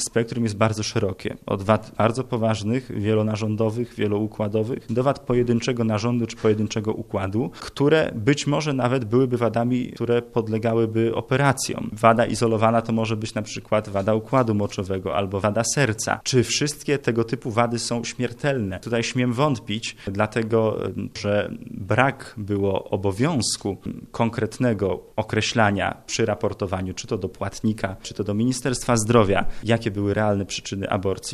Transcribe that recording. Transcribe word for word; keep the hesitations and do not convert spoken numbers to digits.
spektrum jest bardzo szerokie. Od wad bardzo poważnych, wielonarządowych, wieloukładowych, do wad pojedynczego narządu czy pojedynczego układu, które być może nawet byłyby wadami, które podlegałyby operacjom. Wada izolowana to może być na przykład wada układu moczowego albo wada serca. Czy wszystkie tego typu wady są śmiertelne? Tutaj śmiem wątpić, dlatego że brak było obowiązku konkretnego określania przy raportowaniu, czy to do płatnika, czy to do Ministerstwa Zdrowia, jakie były realne przyczyny aborcji.